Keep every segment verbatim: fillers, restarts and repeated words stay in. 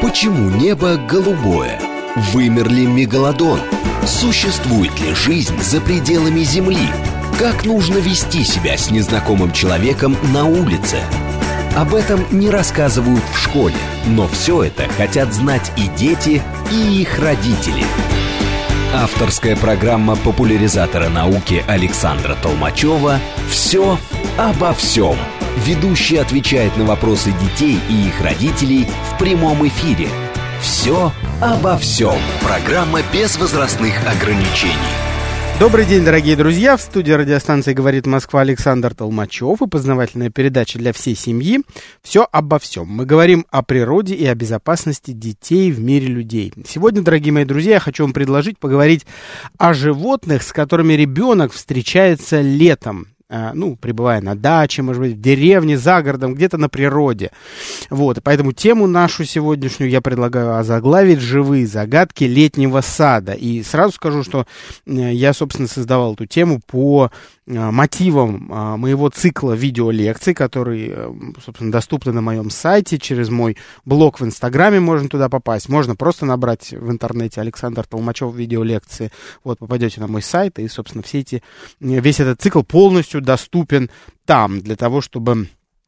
Почему небо голубое? Вымер ли мегалодон? Существует ли жизнь за пределами Земли? Как нужно вести себя с незнакомым человеком на улице? Об этом не рассказывают в школе, но все это хотят знать и дети, и их родители. Авторская программа популяризатора науки Александра Толмачева «Все обо всем». Ведущий отвечает на вопросы детей и их родителей в прямом эфире. «Все обо всем». Программа без возрастных ограничений. Добрый день, дорогие друзья. В студии радиостанции «Говорит Москва» Александр Толмачев и познавательная передача для всей семьи «Все обо всем». Мы говорим о природе и о безопасности детей в мире людей. Сегодня, дорогие мои друзья, я хочу вам предложить поговорить о животных, с которыми ребенок встречается летом. Ну, пребывая на даче, может быть, в деревне, за городом, где-то на природе. Вот, и поэтому тему нашу сегодняшнюю я предлагаю озаглавить «Живые загадки летнего сада». И сразу скажу, что я, собственно, создавал эту тему по мотивам моего цикла видеолекций, который, собственно, доступны на моем сайте, через мой блог в Инстаграме можно туда попасть. Можно просто набрать в интернете Александр Толмачев видеолекции. Вот, попадете на мой сайт, и, собственно, все эти, весь этот цикл полностью доступен там, для того, чтобы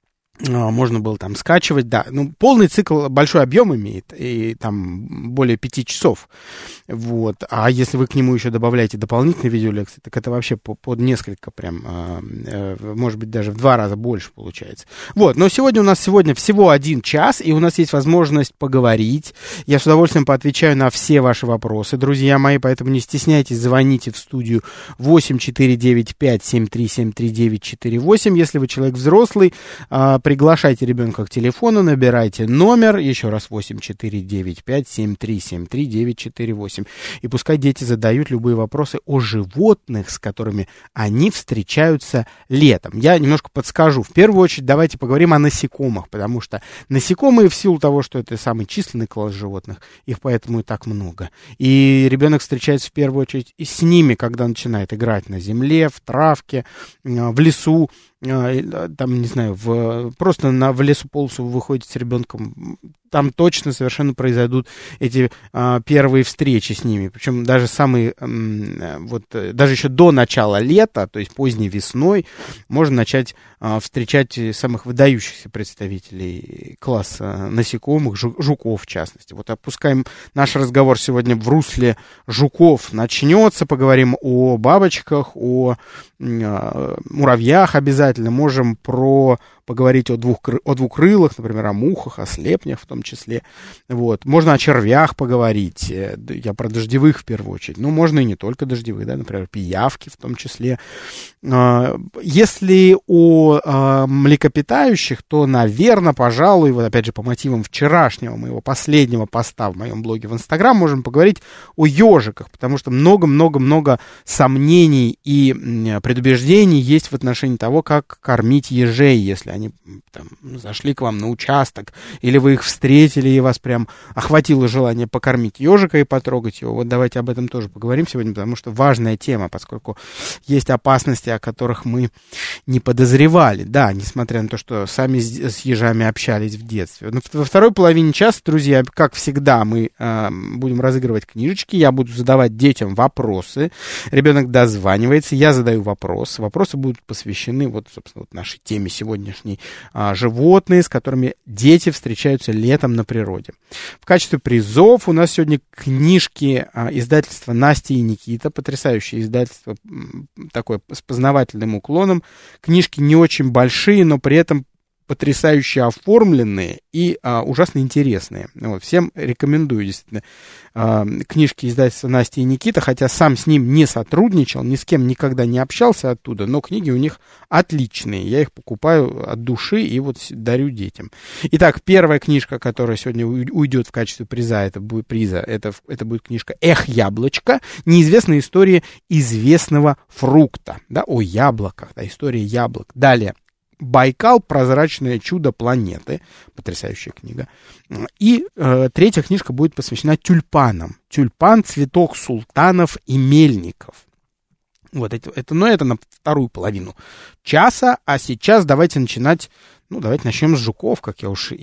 можно было там скачивать, да, ну, полный цикл большой объем имеет, и там более пяти часов, вот, а если вы к нему еще добавляете дополнительные видеолекции, так это вообще по, под несколько прям, э, э, может быть, даже в два раза больше получается, вот, но сегодня у нас сегодня всего один час, и у нас есть возможность поговорить, я с удовольствием поотвечаю на все ваши вопросы, друзья мои, поэтому не стесняйтесь, звоните в студию восемь четыре девять пять семь три семь три девять четыре восемь, если вы человек взрослый, э, приглашайте ребенка к телефону, набирайте номер, еще раз, восемь четыре девять пять семь три семь три девять четыре восемь. И пускай дети задают любые вопросы о животных, с которыми они встречаются летом. Я немножко подскажу. В первую очередь давайте поговорим о насекомых, потому что насекомые, в силу того, что это самый численный класс животных, их поэтому и так много. И ребенок встречается в первую очередь и с ними, когда начинает играть на земле, в травке, в лесу. Там, не знаю, в, просто на, в лесополосу вы выходите с ребенком, там точно совершенно произойдут эти а, первые встречи с ними. Причем даже самые, а, вот, даже еще до начала лета, то есть поздней весной, можно начать а, встречать самых выдающихся представителей класса насекомых, жуков в частности. Вот опускаем наш разговор сегодня в русле жуков. Начнется, поговорим о бабочках, о а, муравьях обязательно. Можем про поговорить о, двух, о двукрылых, например, о мухах, о слепнях в том числе. Вот. Можно о червях поговорить. Я про дождевых в первую очередь. Ну, можно и не только дождевых, да, например, пиявки в том числе. Если о млекопитающих, то, наверное, пожалуй, вот опять же по мотивам вчерашнего моего последнего поста в моем блоге в Инстаграм, можем поговорить о ежиках, потому что много-много-много сомнений и предубеждений есть в отношении того, как кормить ежей, если они там зашли к вам на участок, или вы их встретили, и вас прям охватило желание покормить ежика и потрогать его. Вот давайте об этом тоже поговорим сегодня, потому что важная тема, поскольку есть опасности, о которых мы не подозревали. Да, несмотря на то, что сами с ежами общались в детстве. Но во второй половине часа, друзья, как всегда, мы э, будем разыгрывать книжечки, я буду задавать детям вопросы, ребенок дозванивается, я задаю вопрос, вопросы будут посвящены вот, собственно, вот нашей теме сегодняшней, а, животные, с которыми дети встречаются летом на природе. В качестве призов у нас сегодня книжки а, издательства Настя и Никита, потрясающее издательство, такое с познавательным уклоном. Книжки не очень большие, но при этом потрясающе оформленные и а, ужасно интересные. Вот, всем рекомендую, действительно, а, книжки издательства Настя и Никита, хотя сам с ним не сотрудничал, ни с кем никогда не общался оттуда, но книги у них отличные. Я их покупаю от души и вот дарю детям. Итак, первая книжка, которая сегодня уйдет в качестве приза, это будет приза, это, это будет книжка «Эх, яблочко. Неизвестная история известного фрукта». Да, о яблоках, да, история яблок. Далее. «Байкал. Прозрачное чудо планеты». Потрясающая книга. И э, третья книжка будет посвящена тюльпанам. «Тюльпан. Цветок султанов и мельников». Вот это, это, но это на вторую половину часа. А сейчас давайте начинать. Ну, давайте начнем с жуков, как я уж и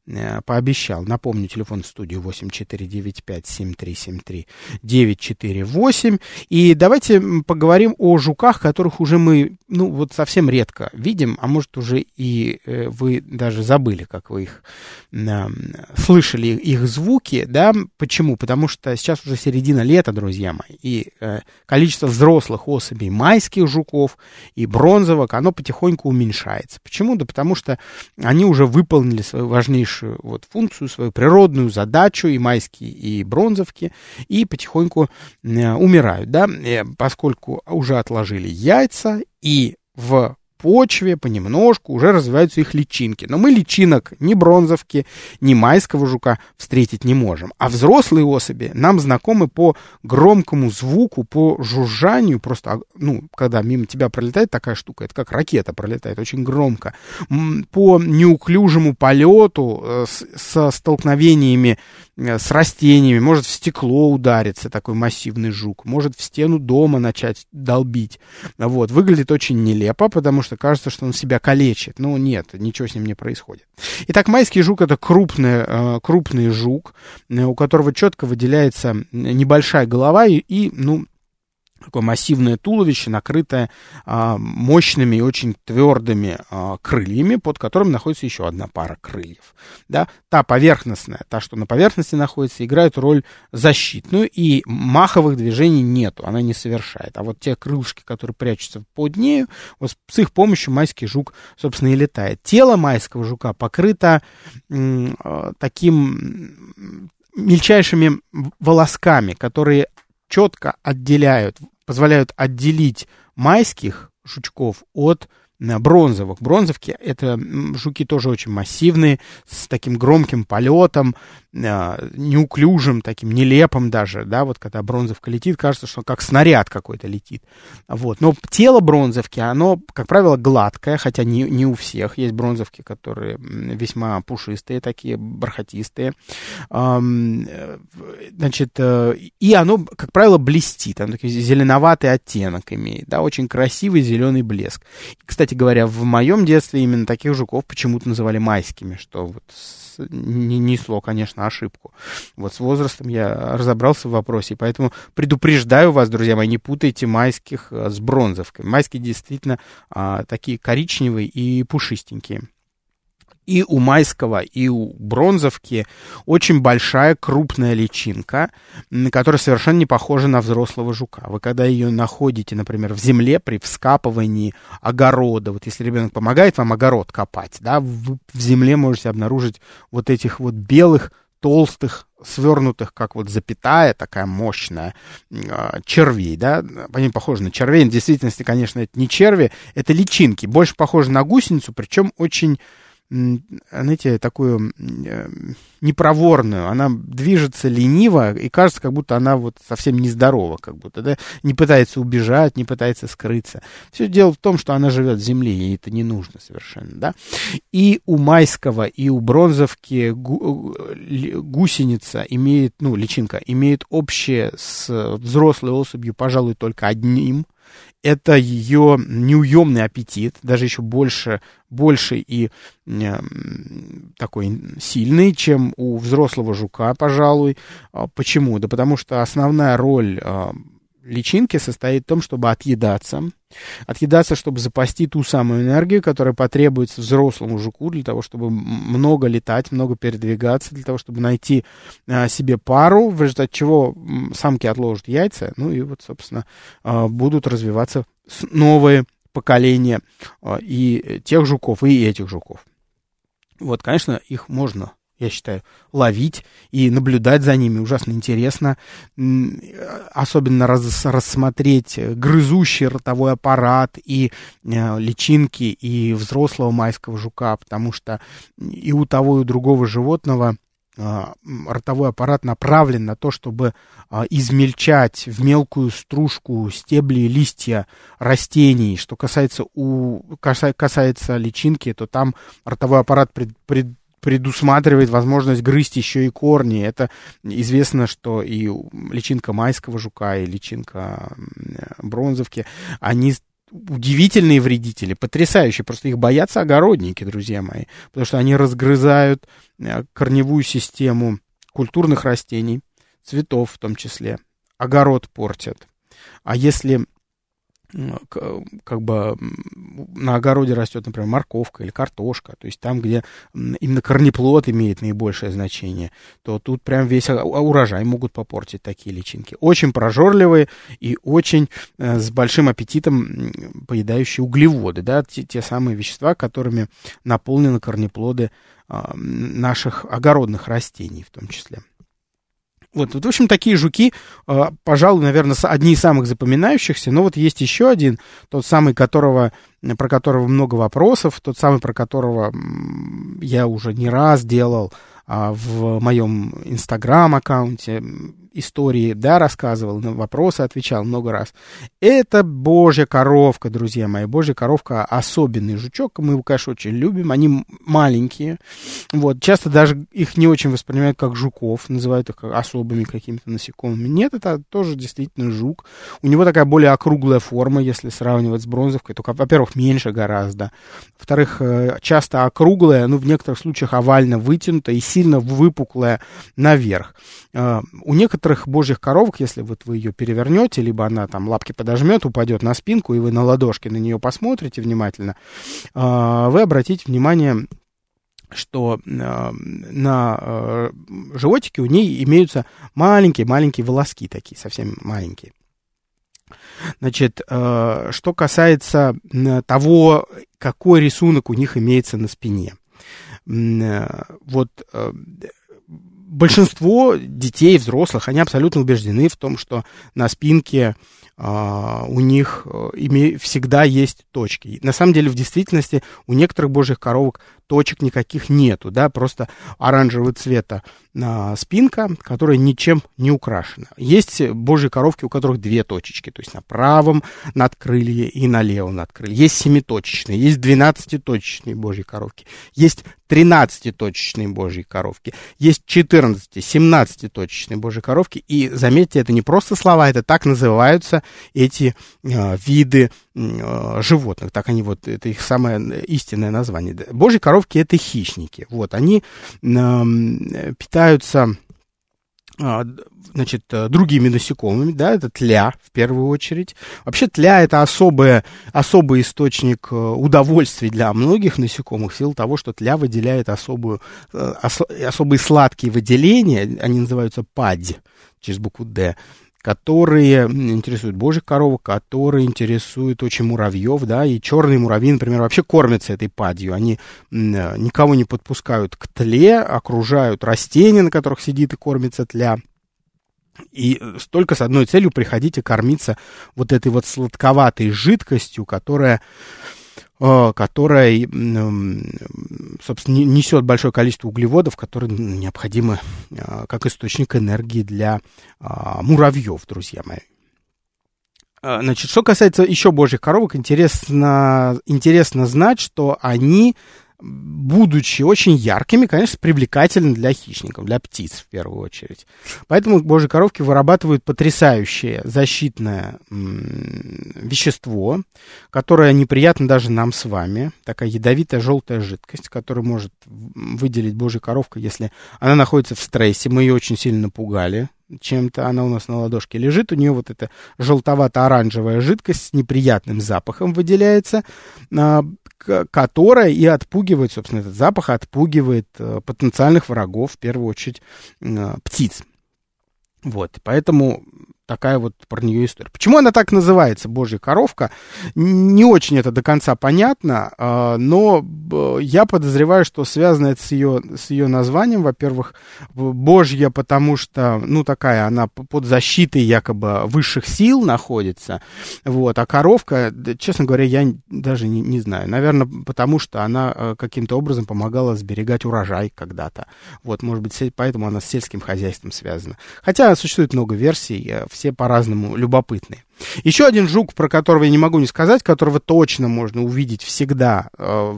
пообещал. Напомню, телефон в студию восемь четыре девять пять семь три семь три девять четыре восемь. И давайте поговорим о жуках, которых уже мы, ну, вот совсем редко видим, а может уже и э, вы даже забыли, как вы их э, слышали, их звуки, да? Почему? Потому что сейчас уже середина лета, друзья мои, и э, количество взрослых особей майских жуков и бронзовок, оно потихоньку уменьшается. Почему? Да потому что они уже выполнили свою важнейшую вот функцию, свою природную задачу, и майские, и бронзовки, и потихоньку э, умирают, да, э, поскольку уже отложили яйца, и в почве понемножку уже развиваются их личинки. Но мы личинок ни бронзовки, ни майского жука встретить не можем. А взрослые особи нам знакомы по громкому звуку, по жужжанию. Просто, ну, когда мимо тебя пролетает такая штука, это как ракета пролетает, очень громко. По неуклюжему полету, с, со столкновениями с растениями, может в стекло удариться такой массивный жук, может в стену дома начать долбить. Вот. Выглядит очень нелепо, потому что кажется, что он себя калечит. Но нет, ничего с ним не происходит. Итак, майский жук — это крупный, крупный жук, у которого четко выделяется небольшая голова и, и ну, такое массивное туловище, накрытое а, мощными и очень твердыми а, крыльями, под которыми находится еще одна пара крыльев. Да? Та поверхностная, та, что на поверхности находится, играет роль защитную, и маховых движений нету, она не совершает. А вот те крылышки, которые прячутся под нею, вот с их помощью майский жук, собственно, и летает. Тело майского жука покрыто м, таким мельчайшими волосками, которые четко отделяют, позволяют отделить майских жучков от бронзовых. Бронзовки — это жуки тоже очень массивные, с таким громким полетом, неуклюжим, таким нелепым даже, да, вот когда бронзовка летит, кажется, что как снаряд какой-то летит. Вот. Но тело бронзовки, оно, как правило, гладкое, хотя не, не у всех. Есть бронзовки, которые весьма пушистые, такие бархатистые. Значит, и оно, как правило, блестит, оно такой зеленоватый оттенок имеет, да, очень красивый зеленый блеск. Кстати говоря, в моем детстве именно таких жуков почему-то называли майскими, что вот не несло, конечно, ошибку. Вот с возрастом я разобрался в вопросе, поэтому предупреждаю вас, друзья мои, не путайте майских с бронзовками. Майские действительно а, такие коричневые и пушистенькие. И у майского, и у бронзовки очень большая крупная личинка, которая совершенно не похожа на взрослого жука. Вы когда ее находите, например, в земле при вскапывании огорода, вот если ребенок помогает вам огород копать, да, вы в земле можете обнаружить вот этих вот белых, толстых, свернутых, как вот запятая, такая мощная, червей, да, они похожи на червей. В действительности, конечно, это не черви, это личинки, больше похожи на гусеницу, причем очень, знаете, такую непроворную, она движется лениво, и кажется, как будто она вот совсем нездорова, как будто, да, не пытается убежать, не пытается скрыться. Все дело в том, что она живет в земле, ей это не нужно совершенно, да. И у майского, и у бронзовки гу- гусеница имеет, ну, личинка, имеет общее с взрослой особью, пожалуй, только одним. Это ее неуемный аппетит, даже еще больше, больше и э, такой сильный, чем у взрослого жука, пожалуй. Почему? Да потому что основная роль э, личинки состоит в том, чтобы отъедаться. Отъедаться, чтобы запасти ту самую энергию, которая потребуется взрослому жуку для того, чтобы много летать, много передвигаться, для того, чтобы найти а, себе пару, в результате чего самки отложат яйца, ну и вот, собственно, а, будут развиваться новые поколения а, и тех жуков, и этих жуков. Вот, конечно, их можно, я считаю, ловить и наблюдать за ними ужасно интересно. Особенно раз, рассмотреть грызущий ротовой аппарат и э, личинки и взрослого майского жука, потому что и у того, и у другого животного э, ротовой аппарат направлен на то, чтобы э, измельчать в мелкую стружку стебли и листья растений. Что касается, у, касается личинки, то там ротовой аппарат пред, пред предусматривает возможность грызть еще и корни. Это известно, что и личинка майского жука, и личинка бронзовки, они удивительные вредители, потрясающие. Просто их боятся огородники, друзья мои, потому что они разгрызают корневую систему культурных растений, цветов в том числе. Огород портят. А если как бы на огороде растет, например, морковка или картошка, то есть там, где именно корнеплод имеет наибольшее значение, то тут прям весь урожай могут попортить такие личинки. Очень прожорливые и очень э, с большим аппетитом поедающие углеводы, да, те, те самые вещества, которыми наполнены корнеплоды э, наших огородных растений в том числе. Вот, вот, в общем, такие жуки, э, пожалуй, наверное, одни из самых запоминающихся, но вот есть еще один, тот самый, которого, про которого много вопросов, тот самый, про которого я уже не раз делал э, в моем инстаграм-аккаунте истории, да, рассказывал, на вопросы отвечал много раз. Это божья коровка, друзья мои. Божья коровка — особенный жучок, мы его, конечно, очень любим, они маленькие, вот, часто даже их не очень воспринимают как жуков, называют их особыми какими-то насекомыми. Нет, это тоже действительно жук. У него такая более округлая форма, если сравнивать с бронзовкой, только, во-первых, меньше гораздо, во-вторых, часто округлая, ну, в некоторых случаях овально вытянутая и сильно выпуклая наверх. У некоторых божьих коровок, если вот вы ее перевернете, либо она там лапки подожмет, упадет на спинку, и вы на ладошке на нее посмотрите внимательно, вы обратите внимание, что на животике у ней имеются маленькие-маленькие волоски такие, совсем маленькие. Значит, что касается того, какой рисунок у них имеется на спине. Вот большинство детей, взрослых, они абсолютно убеждены в том, что на спинке а, у них име, всегда есть точки. На самом деле, в действительности, у некоторых божьих коровок точек никаких нету, да, просто оранжевого цвета а, спинка, которая ничем не украшена. Есть божьи коровки, у которых две точечки, то есть на правом надкрылье и на левом надкрылье. Есть семиточечные, есть двенадцатиточечные божьи коровки, есть тринадцатиточечные божьи коровки, есть четырнадцати-, семнадцатиточечные божьи коровки. И заметьте, это не просто слова, это так называются эти э, виды э, животных. Так они вот, это их самое истинное название. Божьи коровки — это хищники. Вот, они э, питаются э, значит, другими насекомыми, да, это тля в первую очередь. Вообще тля — это особый, особый источник удовольствий для многих насекомых в силу того, что тля выделяет особую, ос, особые сладкие выделения, они называются падь, через букву «Д», которые интересуют божьих коровок, которые интересуют очень муравьев, да, и черные муравьи, например, вообще кормятся этой падью, они никого не подпускают к тле, окружают растения, на которых сидит и кормится тля, и только с одной целью — приходить и кормиться вот этой вот сладковатой жидкостью, которая, которая собственно, несет большое количество углеводов, которые необходимы как источник энергии для муравьев, друзья мои. Значит, что касается еще божьих коровок, интересно, интересно знать, что они, будучи очень яркими, конечно, привлекательны для хищников, для птиц в первую очередь. Поэтому божьи коровки вырабатывают потрясающее защитное м- вещество, которое неприятно даже нам с вами. Такая ядовитая желтая жидкость, которую может выделить божья коровка, если она находится в стрессе. Мы ее очень сильно напугали чем-то, она у нас на ладошке лежит, у нее вот эта желтовато-оранжевая жидкость с неприятным запахом выделяется, которая и отпугивает, собственно, этот запах отпугивает потенциальных врагов, в первую очередь, птиц. Вот, поэтому такая вот про нее история. Почему она так называется, божья коровка? Не очень это до конца понятно, но я подозреваю, что связано это с ее, с ее названием. Во-первых, божья, потому что, ну, такая, она под защитой якобы высших сил находится, вот, а коровка, честно говоря, я даже не, не знаю. Наверное, потому что она каким-то образом помогала сберегать урожай когда-то. Вот, может быть, поэтому она с сельским хозяйством связана. Хотя существует много версий. все по-разному любопытные. Еще один жук, про которого я не могу не сказать, которого точно можно увидеть всегда э,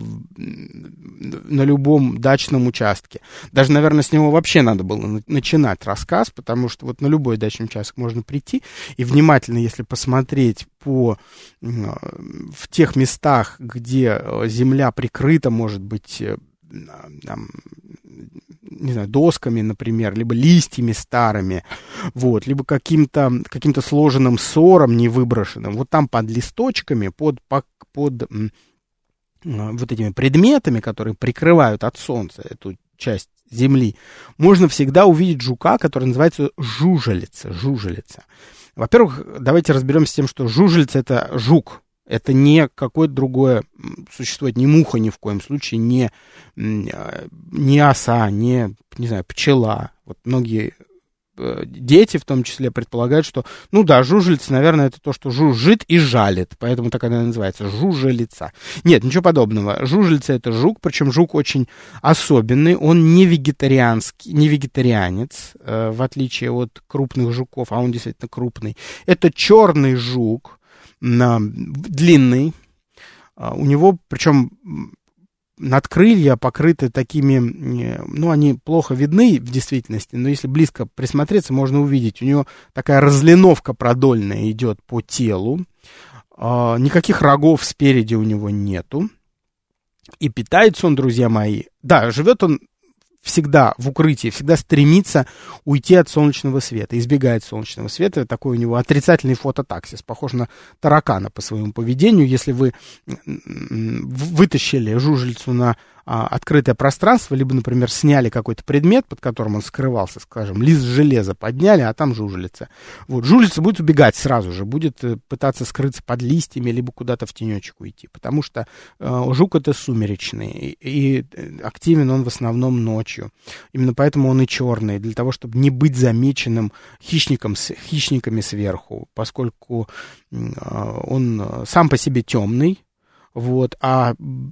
на любом дачном участке. Даже, наверное, с него вообще надо было начинать рассказ, потому что вот на любой дачный участок можно прийти и внимательно, если посмотреть по, э, в тех местах, где земля прикрыта, может быть, э, там, не знаю, досками, например, либо листьями старыми, вот, либо каким-то, каким-то сложенным сором невыброшенным, вот там под листочками, под, под, под м, вот этими предметами, которые прикрывают от солнца эту часть земли, можно всегда увидеть жука, который называется жужелица, жужелица. Во-первых, давайте разберемся с тем, что жужелица — это жук. Это не какое-то другое существо, это не муха ни в коем случае, не, не оса, не, не знаю, пчела. Вот многие дети, в том числе, предполагают, что, ну да, жужелица, наверное, это то, что жужжит и жалит, поэтому так она называется, жужелица. Нет, ничего подобного. Жужелица — это жук, причем жук очень особенный, он не вегетарианский, не вегетарианец, э, в отличие от крупных жуков, а он действительно крупный. Это черный жук, длинный, у него, причем надкрылья покрыты такими, ну, они плохо видны в действительности, но если близко присмотреться, можно увидеть, у него такая разлиновка продольная идет по телу, никаких рогов спереди у него нету, и питается он, друзья мои, да, живет он всегда в укрытии, всегда стремится уйти от солнечного света, избегает солнечного света. Такой у него отрицательный фототаксис, похож на таракана по своему поведению. Если вы вытащили жужелицу на а, открытое пространство, либо, например, сняли какой-то предмет, под которым он скрывался, скажем, лист железа подняли, а там жужелица. Вот, жужелица будет убегать сразу же, будет пытаться скрыться под листьями, либо куда-то в тенечек уйти, потому что э, жук — это сумеречный, и, и активен он в основном ночью. Именно поэтому он и черный, для того, чтобы не быть замеченным хищником, хищниками сверху, поскольку э, он сам по себе темный, вот, а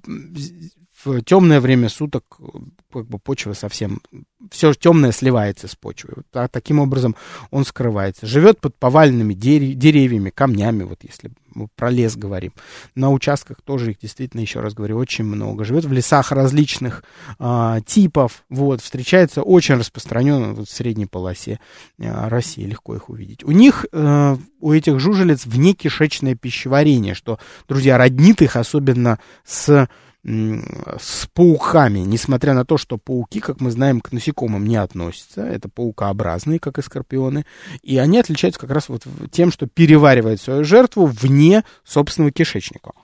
в темное время суток как бы почва совсем, все темное сливается с почвой. Вот, а таким образом он скрывается. Живет под поваленными дерев, деревьями, камнями, вот если мы про лес говорим. На участках тоже их действительно, еще раз говорю, очень много. Живет в лесах различных а, типов. Вот, встречается очень распространенно вот, в средней полосе а, России. Легко их увидеть. У них, а, у этих жужелиц внекишечное пищеварение, что, друзья, роднит их особенно с... с пауками, несмотря на то, что пауки, как мы знаем, к насекомым не относятся, это паукообразные, как и скорпионы, и они отличаются как раз вот тем, что переваривают свою жертву вне собственного кишечника.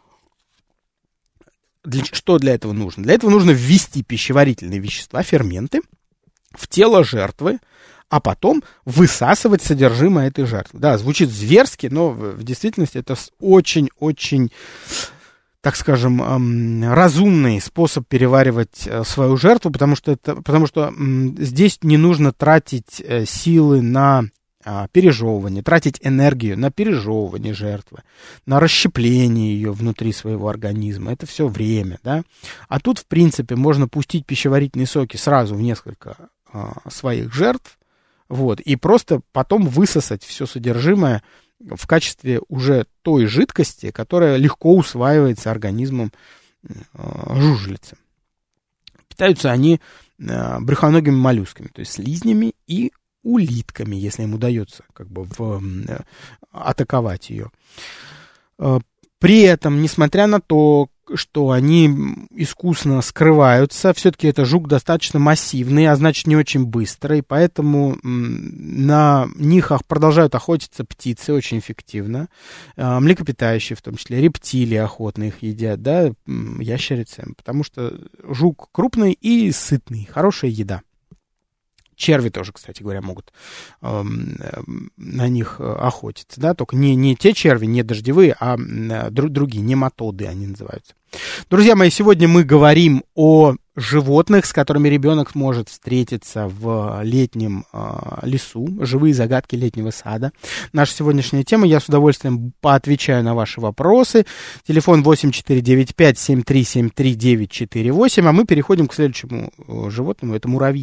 Для, что для этого нужно? Для этого нужно ввести пищеварительные вещества, ферменты, в тело жертвы, а потом высасывать содержимое этой жертвы. Да, звучит зверски, но в действительности это очень-очень... так скажем, разумный способ переваривать свою жертву, потому что, это, потому что здесь не нужно тратить силы на пережевывание, тратить энергию на пережевывание жертвы, на расщепление ее внутри своего организма. Это все время, да. А тут, в принципе, можно пустить пищеварительные соки сразу в несколько своих жертв, вот, и просто потом высосать все содержимое в качестве уже той жидкости, которая легко усваивается организмом э, жужелицы. Питаются они э, брюхоногими моллюсками, то есть слизнями и улитками, если им удается как бы в, э, атаковать ее. Э, при этом, несмотря на то, что они искусно скрываются, все-таки это жук достаточно массивный, а значит не очень быстрый, поэтому на них продолжают охотиться птицы очень эффективно, млекопитающие в том числе, рептилии охотно их едят, да, ящерицы, потому что жук крупный и сытный, хорошая еда. Черви тоже, кстати говоря, могут э, на них охотиться, да, только не, не те черви, не дождевые, а э, друг, другие, нематоды они называются. Друзья мои, сегодня мы говорим о животных, с которыми ребенок может встретиться в летнем э, лесу, живые загадки летнего сада. Наша сегодняшняя тема, я с удовольствием поотвечаю на ваши вопросы. Телефон восемь четыре девять пять семь три семь три девять четыре восемь, а мы переходим к следующему животному, это муравьи.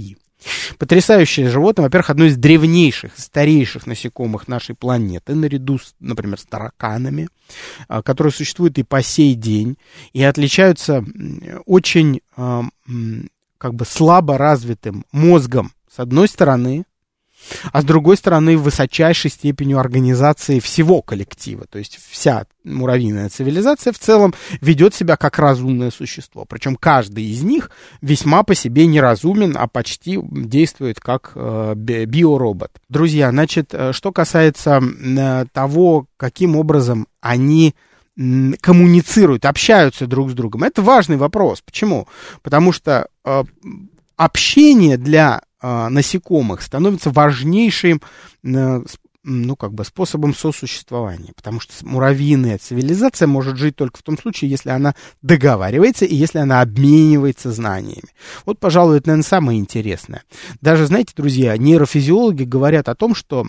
Потрясающее животное, во-первых, одно из древнейших, старейших насекомых нашей планеты, наряду, с, например, с тараканами, которые существуют и по сей день, и отличаются очень как бы слабо развитым мозгом, с одной стороны, а с другой стороны, высочайшей степенью организации всего коллектива. То есть вся муравьиная цивилизация в целом ведет себя как разумное существо. Причем каждый из них весьма по себе неразумен, а почти действует как э, биоробот. Друзья, значит, что касается э, того, каким образом они э, коммуницируют, общаются друг с другом, это важный вопрос. Почему? Потому что э, общение для насекомых становится важнейшим, ну, как бы способом сосуществования, потому что муравьиная цивилизация может жить только в том случае, если она договаривается и если она обменивается знаниями. Вот, пожалуй, это, наверное, самое интересное. Даже, знаете, друзья, нейрофизиологи говорят о том, что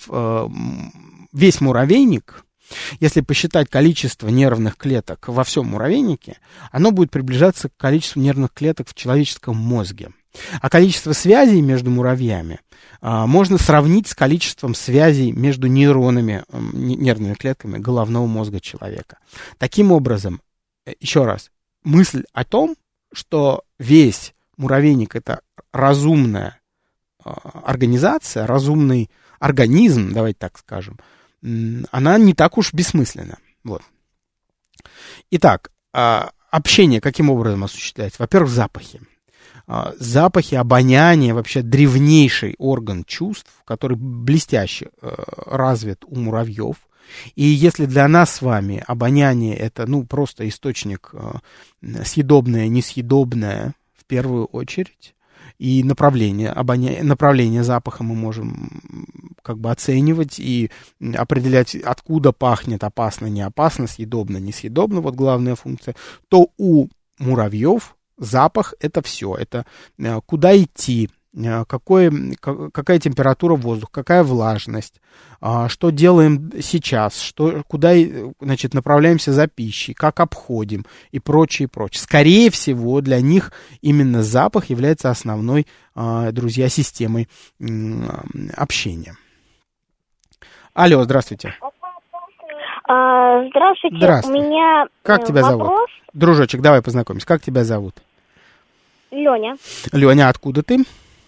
весь муравейник, если посчитать количество нервных клеток во всем муравейнике, оно будет приближаться к количеству нервных клеток в человеческом мозге. А количество связей между муравьями а, можно сравнить с количеством связей между нейронами, нервными клетками головного мозга человека. Таким образом, еще раз, мысль о том, что весь муравейник — это разумная а, организация, разумный организм, давайте так скажем, она не так уж бессмысленна. Вот. Итак, а, общение каким образом осуществляется? Во-первых, запахи. Запахи, обоняние, вообще древнейший орган чувств, который блестяще э, развит у муравьев. И если для нас с вами обоняние — это, ну, просто источник э, съедобное, несъедобное в первую очередь, и направление, обоня... направление запаха мы можем как бы оценивать и определять, откуда пахнет, опасно, не опасно, съедобно, несъедобно, вот главная функция, то у муравьев запах — это все, это куда идти, какой, какая температура воздуха, какая влажность, что делаем сейчас, что, куда, значит, направляемся за пищей, как обходим и прочее, прочее. Скорее всего, для них именно запах является основной, друзья, системой общения. Алло, здравствуйте. А, здравствуйте. Здравствуйте. У меня как тебя вопрос. зовут? Дружочек, давай познакомимся. Как тебя зовут? Леня. Леня, откуда ты?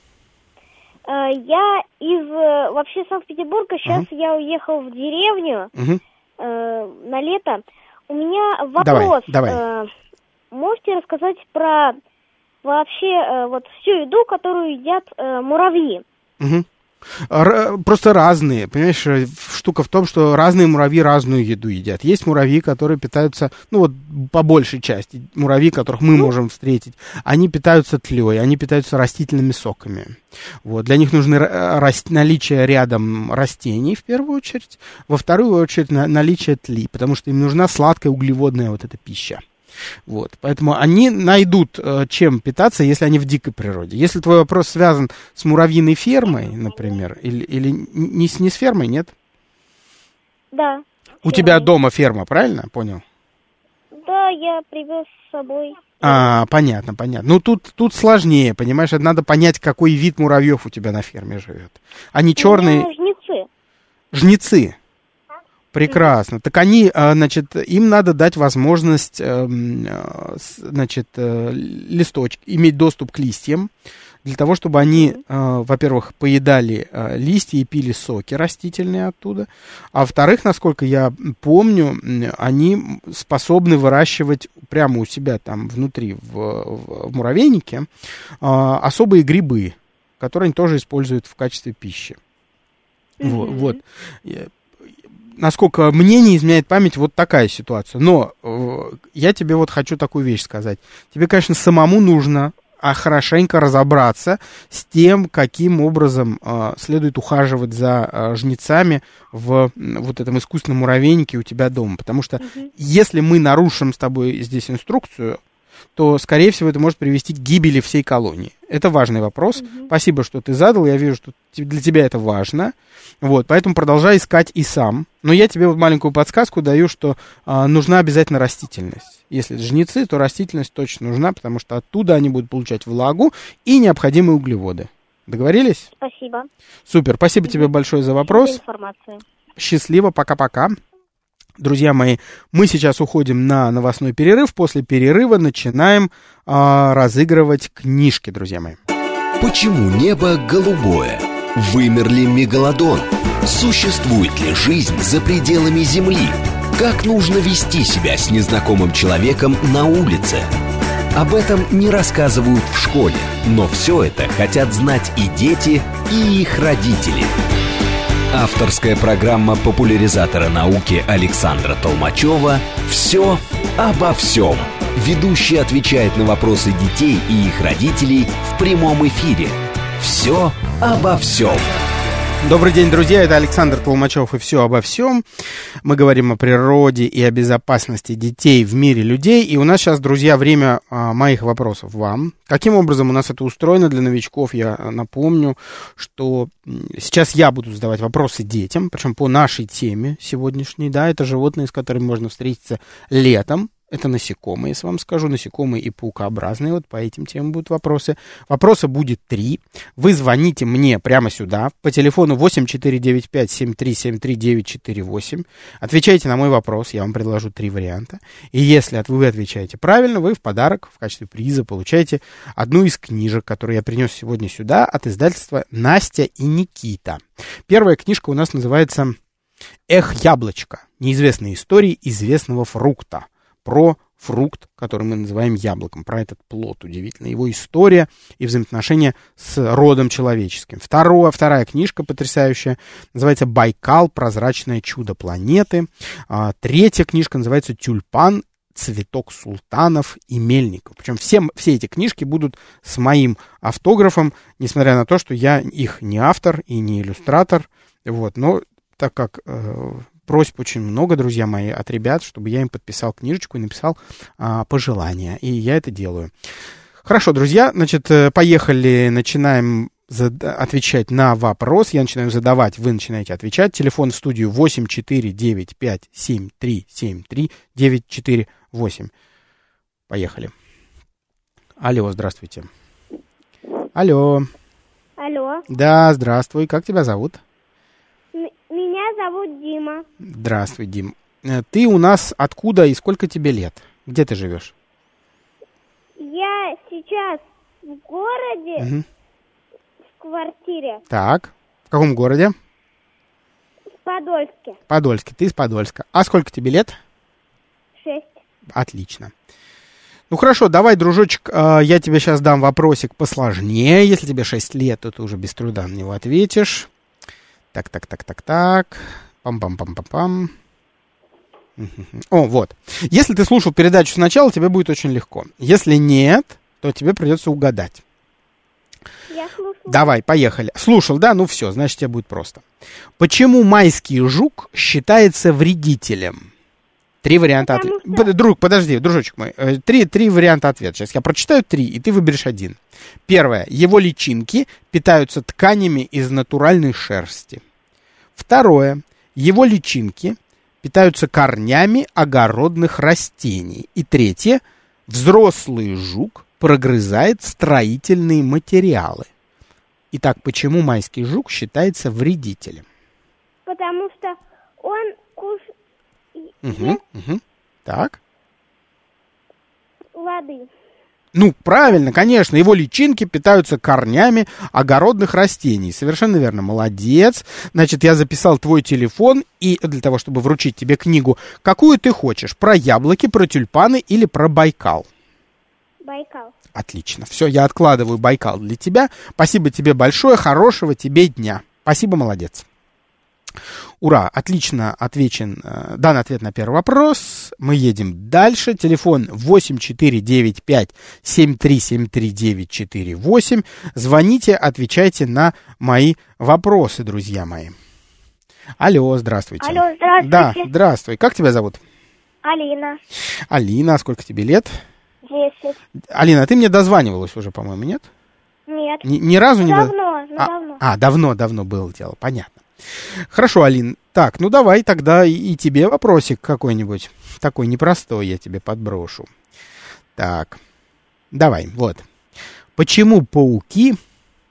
Я из, вообще, Санкт-Петербурга. Сейчас uh-huh. я уехал в деревню uh-huh. э, на лето. У меня вопрос. Давай, давай. Э, можете рассказать про вообще э, вот всю еду, которую едят э, муравьи? Uh-huh. Просто разные, понимаешь, штука в том, что разные муравьи разную еду едят. Есть муравьи, которые питаются, ну вот по большей части, муравьи, которых мы можем встретить, они питаются тлей, они питаются растительными соками. Вот. Для них нужно раст... наличие рядом растений в первую очередь, во вторую очередь наличие тли, потому что им нужна сладкая углеводная вот эта пища. Вот, поэтому они найдут, чем питаться, если они в дикой природе. Если твой вопрос связан с муравьиной фермой, например, или, или не, с, не с фермой, нет? Да. У фермой. Тебя дома ферма, правильно? Понял? Да, я привез с собой. А, понятно, понятно. Ну, тут, тут сложнее, понимаешь, надо понять, какой вид муравьев у тебя на ферме живет. Они черные... Жнецы. Жнецы. Прекрасно. Так они, значит, им надо дать возможность, значит, листочки, иметь доступ к листьям, для того, чтобы они, во-первых, поедали листья и пили соки растительные оттуда, а во-вторых, насколько я помню, они способны выращивать прямо у себя там внутри, в, в муравейнике, особые грибы, которые они тоже используют в качестве пищи. Mm-hmm. Вот. вот. Насколько мне не изменяет память, вот такая ситуация. Но э, я тебе вот хочу такую вещь сказать. Тебе, конечно, самому нужно а хорошенько разобраться с тем, каким образом э, следует ухаживать за э, жнецами в э, вот этом искусственном муравейнике у тебя дома. Потому что угу. если мы нарушим с тобой здесь инструкцию, то, скорее всего, это может привести к гибели всей колонии. Это важный вопрос. Mm-hmm. Спасибо, что ты задал. Я вижу, что для тебя это важно. Вот, поэтому продолжай искать и сам. Но я тебе вот маленькую подсказку даю, что а, нужна обязательно растительность. Если это жнецы, то растительность точно нужна, потому что оттуда они будут получать влагу и необходимые углеводы. Договорились? Спасибо. Супер, спасибо тебе большое за вопрос. Информацию. Счастливо, пока-пока. Друзья мои, мы сейчас уходим на новостной перерыв. После перерыва начинаем а, разыгрывать книжки, друзья мои. Почему небо голубое? Вымер ли мегалодон? Существует ли жизнь за пределами Земли? Как нужно вести себя с незнакомым человеком на улице? Об этом не рассказывают в школе, но все это хотят знать и дети, и их родители. Авторская программа популяризатора науки Александра Толмачева «Все обо всем». Ведущий отвечает на вопросы детей и их родителей в прямом эфире. «Все обо всем». Добрый день, друзья, это Александр Толмачев и «Все обо всем». Мы говорим о природе и о безопасности детей в мире людей. И у нас сейчас, друзья, время а, моих вопросов вам. Каким образом у нас это устроено для новичков? Я напомню, что сейчас я буду задавать вопросы детям, причем по нашей теме сегодняшней. Да, это животные, с которыми можно встретиться летом. Это насекомые, если вам скажу, насекомые и паукообразные. Вот по этим темам будут вопросы. Вопроса будет три. Вы звоните мне прямо сюда по телефону восемь четыре девять пять семь три семь три девять четыре восемь. Отвечайте на мой вопрос, я вам предложу три варианта. И если вы отвечаете правильно, вы в подарок в качестве приза получаете одну из книжек, которую я принес сегодня сюда от издательства «Настя и Никита». Первая книжка у нас называется «Эх, яблочко. Неизвестные истории известного фрукта». Про фрукт, который мы называем яблоком, про этот плод удивительно, его история и взаимоотношения с родом человеческим. Второе, вторая книжка потрясающая, называется «Байкал. Прозрачное чудо планеты». А, третья книжка называется «Тюльпан. Цветок султанов и мельников». Причем все, все эти книжки будут с моим автографом, несмотря на то, что я их не автор и не иллюстратор. Вот, но так как... Э, просьб очень много, друзья мои, от ребят, чтобы я им подписал книжечку и написал а, пожелания. И я это делаю. Хорошо, друзья, значит, поехали, начинаем зад... отвечать на вопрос. Я начинаю задавать, вы начинаете отвечать. Телефон в студию восемь четыре девять пять семь три семь три девять четыре восемь. Поехали. Алло, здравствуйте. Алло. Алло. Да, здравствуй. Как тебя зовут? Меня зовут Дима. Здравствуй, Дим. Ты у нас откуда и сколько тебе лет? Где ты живешь? Я сейчас в городе, Угу. в квартире, Так, в каком городе? в Подольске. Подольске. Ты из Подольска. А сколько тебе лет? Шесть. Отлично. Ну хорошо, давай, дружочек, я тебе сейчас дам вопросик посложнее. Если тебе шесть лет, то ты уже без труда на него ответишь. Так, так, так, так, так. Пам-пам-пам-пам-пам. О, вот. Если ты слушал передачу сначала, тебе будет очень легко. Если нет, то тебе придется угадать. Я слушаю. Давай, поехали. Слушал, да? Ну все, значит, тебе будет просто. Почему майский жук считается вредителем? Три варианта ответа. Что... Друг, подожди, дружочек мой. Три, три варианта ответа. Сейчас я прочитаю три, и ты выберешь один. Первое. Его личинки питаются тканями из натуральной шерсти. Второе. Его личинки питаются корнями огородных растений. И третье. Взрослый жук прогрызает строительные материалы. Итак, почему майский жук считается вредителем? Потому что он кушает... Угу, угу. Так. Воды. Ну, правильно, конечно, его личинки питаются корнями огородных растений. Совершенно верно, молодец. Значит, я записал твой телефон, и для того, чтобы вручить тебе книгу, какую ты хочешь, про яблоки, про тюльпаны или про Байкал? Байкал. Отлично, все, я откладываю Байкал для тебя. Спасибо тебе большое, хорошего тебе дня. Спасибо, молодец. Ура, отлично отвечен, э, дан ответ на первый вопрос. Мы едем дальше. Телефон восемь четыре девять пять семь три семь три девять четыре восемь. Звоните, отвечайте на мои вопросы, друзья мои. Алло, здравствуйте. Алло, здравствуйте. Да, здравствуй. Как тебя зовут? Алина. Алина, сколько тебе лет? Десять. Алина, ты мне дозванивалась уже, по-моему, нет? Нет. Ни, ни разу не... Давно, ну, а, давно. А, давно-давно было дело, понятно. Хорошо, Алин. Так, ну давай тогда и, и тебе вопросик какой-нибудь. Такой непростой я тебе подброшу. Так, давай, вот. Почему пауки,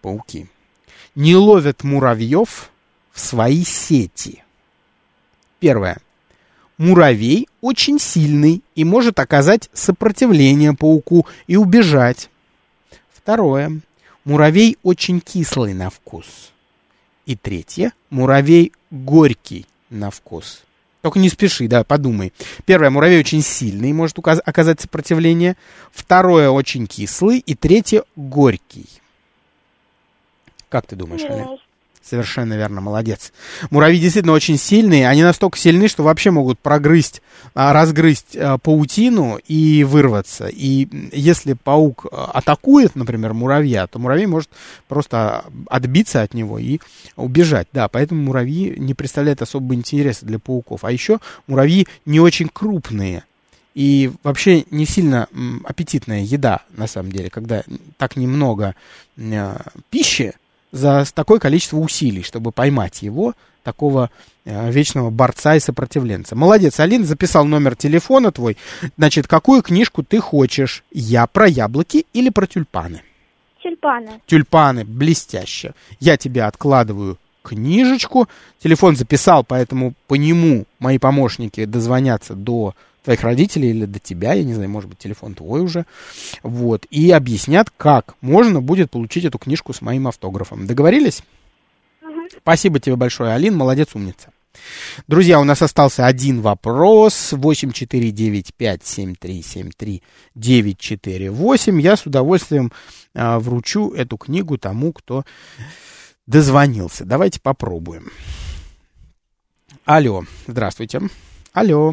пауки, не ловят муравьев в свои сети. Первое. Муравей очень сильный и может оказать сопротивление пауку и убежать. Второе. Муравей очень кислый на вкус. И третье. Муравей горький на вкус. Только не спеши, да, подумай. Первое. Муравей очень сильный и может указ- оказать сопротивление. Второе. Очень кислый. И третье. Горький. Как ты думаешь, Аля? Совершенно верно, молодец. Муравьи действительно очень сильные. Они настолько сильны, что вообще могут прогрызть, разгрызть паутину и вырваться. И если паук атакует, например, муравья, то муравей может просто отбиться от него и убежать. Да, поэтому муравьи не представляют особого интереса для пауков. А еще муравьи не очень крупные. И вообще не сильно аппетитная еда, на самом деле, когда так немного пищи, за такое количество усилий, чтобы поймать его, такого э, вечного борца и сопротивленца. Молодец, Алин, записал номер телефона твой. Значит, какую книжку ты хочешь? Я про яблоки или про тюльпаны? Тюльпаны. Тюльпаны, блестяще. Я тебе откладываю книжечку. Телефон записал, поэтому по нему мои помощники дозвонятся до твоих родителей или до тебя, я не знаю, может быть, телефон твой уже, вот, и объяснят, как можно будет получить эту книжку с моим автографом. Договорились? Угу. Спасибо тебе большое, Алин, молодец, умница. Друзья, у нас остался один вопрос. восемь четыре девять пять семь три семь три девять четыре восемь. Я с удовольствием а, вручу эту книгу тому, кто дозвонился. Давайте попробуем. Алло, здравствуйте. Алло.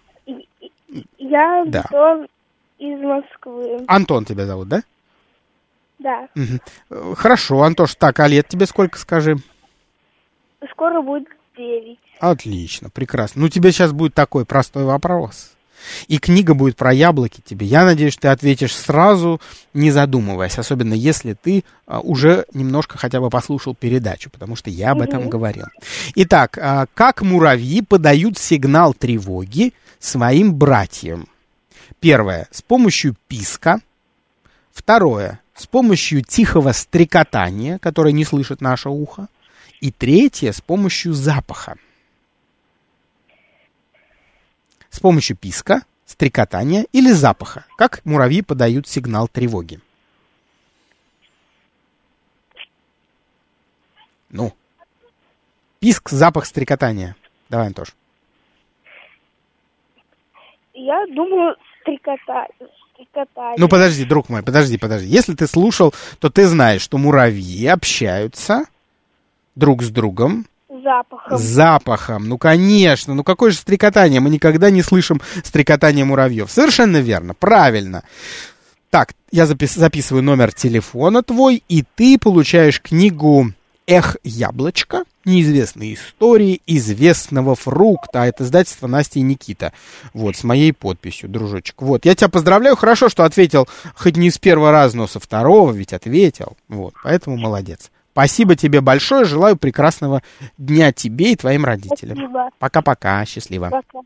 Я да. Антон из Москвы. Антон тебя зовут, да? Да. Угу. Хорошо, Антош, так, а лет тебе сколько, скажи? Скоро будет девять. Отлично, прекрасно. Ну, тебе сейчас будет такой простой вопрос. И книга будет про яблоки тебе. Я надеюсь, что ты ответишь сразу, не задумываясь. Особенно если ты а, уже немножко хотя бы послушал передачу, потому что я об этом угу. говорил. Итак, а, как муравьи подают сигнал тревоги своим братьям? Первое. С помощью писка. Второе. С помощью тихого стрекотания, которое не слышит наше ухо. И третье. С помощью запаха. С помощью писка, стрекотания или запаха. Как муравьи подают сигнал тревоги? Ну. Писк, запах, стрекотания. Давай, Антош. Я думаю, стрекотание. стрекотание. Ну, подожди, друг мой, подожди, подожди. Если ты слушал, то ты знаешь, что муравьи общаются друг с другом. Запахом. Запахом, ну конечно, ну какое же стрекотание, мы никогда не слышим стрекотание муравьев. Совершенно верно, правильно. Так, я запис- записываю номер телефона твой, и ты получаешь книгу «Эх, яблочко. Неизвестные истории известного фрукта». Это издательство Настя и Никита. Вот, с моей подписью, дружочек. Вот, я тебя поздравляю, хорошо, что ответил, хоть не с первого раза, но со второго, ведь ответил. Вот, поэтому молодец. Спасибо тебе большое, желаю прекрасного дня тебе и твоим родителям. Спасибо. Пока-пока, счастливо. Пока.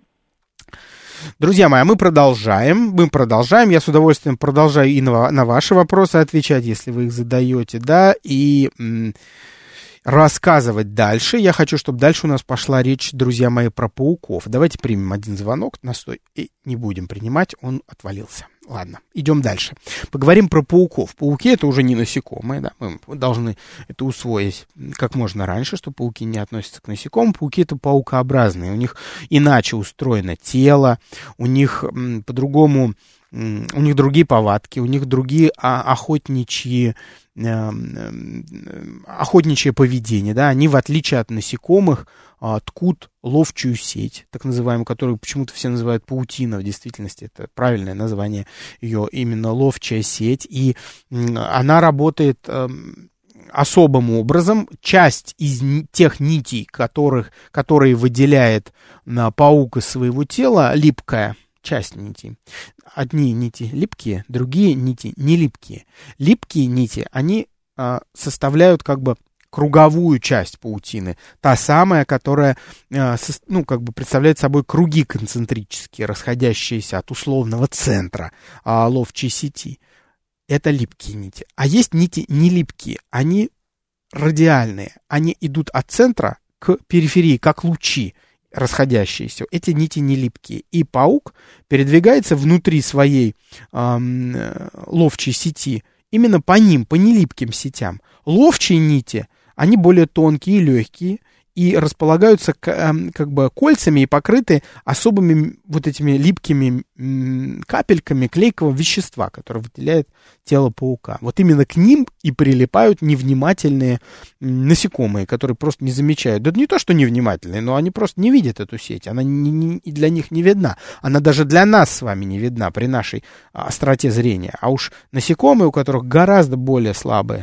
Друзья мои, мы продолжаем, мы продолжаем, я с удовольствием продолжаю и на, на ваши вопросы отвечать, если вы их задаете, да, и м, рассказывать дальше. Я хочу, чтобы дальше у нас пошла речь, друзья мои, про пауков. Давайте примем один звонок, настой, и не будем принимать, он отвалился. Ладно, идем дальше. Поговорим про пауков. Пауки — это уже не насекомые, да, мы должны это усвоить как можно раньше, что пауки не относятся к насекомым. Пауки — это паукообразные, у них иначе устроено тело, у них м, по-другому, м, у них другие повадки, у них другие а, охотничьи, э, э, охотничье поведение, да, они, в отличие от насекомых, ткут ловчую сеть, так называемую, которую почему-то все называют паутина, в действительности это правильное название ее, именно ловчая сеть, и она работает э, особым образом. Часть из тех нитей, которых, которые выделяет на паук из своего тела, липкая, часть нитей. Одни нити липкие, другие нити не липкие. Липкие нити, они э, составляют как бы круговую часть паутины, та самая, которая, ну, как бы представляет собой круги концентрические, расходящиеся от условного центра ловчей сети. Это липкие нити. А есть нити не липкие, они радиальные, они идут от центра к периферии, как лучи расходящиеся. Эти нити не липкие. И паук передвигается внутри своей эм, ловчей сети именно по ним, по нелипким сетям. Ловчие нити, они более тонкие и легкие, и располагаются как бы кольцами и покрыты особыми вот этими липкими капельками клейкого вещества, которое выделяет тело паука. Вот именно к ним и прилипают невнимательные насекомые, которые просто не замечают. Да не то, что невнимательные, но они просто не видят эту сеть. Она не, не, для них не видна. Она даже для нас с вами не видна при нашей остроте зрения. А уж насекомые, у которых гораздо более слабые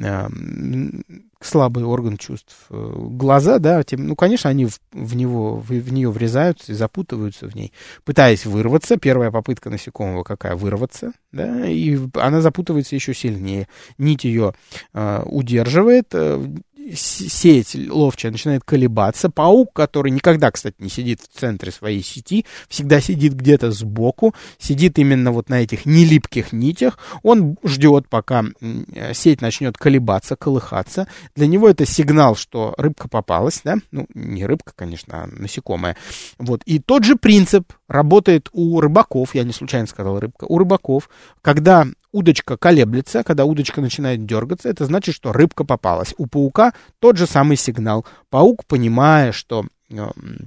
слабый орган чувств, глаза, да, тем, ну, конечно, они в, в него, в, в нее врезаются и запутываются в ней, пытаясь вырваться. Первая попытка насекомого какая? Вырваться, да, и она запутывается еще сильнее. Нить ее э, удерживает, э, сеть ловчая начинает колебаться. Паук, который никогда, кстати, не сидит в центре своей сети, всегда сидит где-то сбоку, сидит именно вот на этих нелипких нитях, он ждет, пока сеть начнет колебаться, колыхаться. Для него это сигнал, что рыбка попалась, да, ну, не рыбка, конечно, а насекомая. Вот, и тот же принцип работает у рыбаков, я не случайно сказал рыбка, у рыбаков, когда удочка колеблется, когда удочка начинает дергаться, это значит, что рыбка попалась. У паука тот же самый сигнал. Паук, понимая, что э,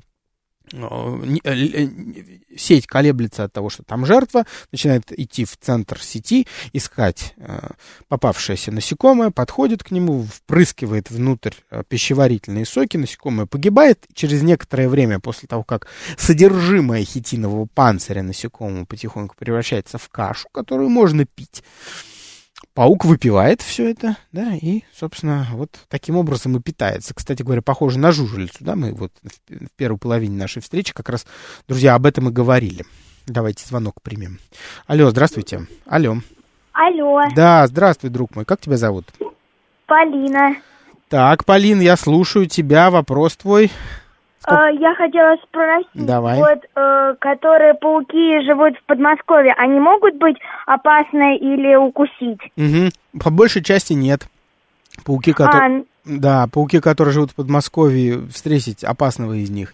э, сеть колеблется от того, что там жертва, начинает идти в центр сети, искать э, попавшееся насекомое, подходит к нему, впрыскивает внутрь пищеварительные соки, насекомое погибает. Через некоторое время, после того, как содержимое хитинового панциря насекомого потихоньку превращается в кашу, которую можно пить, паук выпивает все это, да, и, собственно, вот таким образом и питается. Кстати говоря, похоже на жужелицу, да, мы вот в первой половине нашей встречи как раз, друзья, об этом и говорили. Давайте звонок примем. Алло, здравствуйте. Алло. Алло. Да, здравствуй, друг мой. Как тебя зовут? Полина. Так, Полин, я слушаю тебя. Вопрос твой. Сколько... Я хотела спросить, Давай. Вот, э, которые пауки живут в Подмосковье, они могут быть опасны или укусить? Угу. По большей части нет. Пауки, которые... А... Да, пауки, которые живут в Подмосковье, встретить опасного из них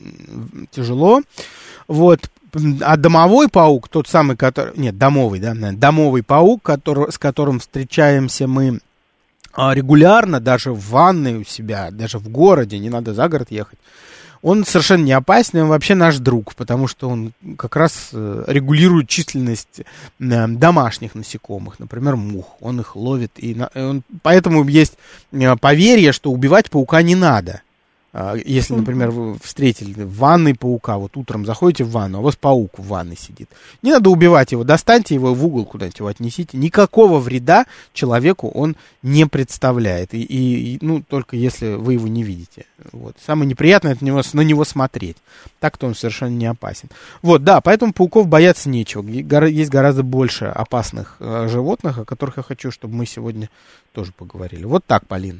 тяжело. Вот. А домовой паук, тот самый, который... Нет, домовый, да, домовый паук, который... с которым встречаемся мы регулярно, даже в ванной у себя, даже в городе, не надо за город ехать, он совершенно не опасный, он вообще наш друг, потому что он как раз регулирует численность домашних насекомых, например, мух. Он их ловит, и он, поэтому есть поверье, что убивать паука не надо. Если, например, вы встретили в ванной паука, вот утром заходите в ванну, а у вас паук в ванной сидит. Не надо убивать его, достаньте его в угол куда-нибудь, его отнесите. Никакого вреда человеку он не представляет. И, и, ну, только если вы его не видите. Вот. Самое неприятное это на него, на него смотреть. Так-то он совершенно не опасен. Вот, да, поэтому пауков бояться нечего. Есть гораздо больше опасных э, животных, о которых я хочу, чтобы мы сегодня тоже поговорили. Вот так, Полин.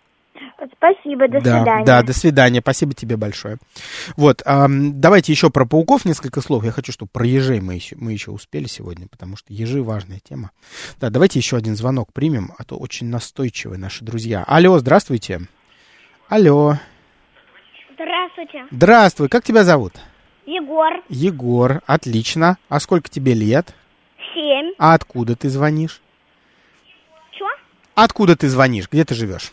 Спасибо, до да, свидания. Да, до свидания, спасибо тебе большое. Вот, эм, давайте еще про пауков несколько слов. Я хочу, чтобы про ежей мы еще, мы еще успели сегодня, потому что ежи важная тема. Да, давайте еще один звонок примем, а то очень настойчивые наши друзья. Алло, здравствуйте. Алло. Здравствуйте. Здравствуй, как тебя зовут? Егор. Егор, отлично. А сколько тебе лет? Семь. А откуда ты звонишь? Чё? Откуда ты звонишь? Где ты живешь?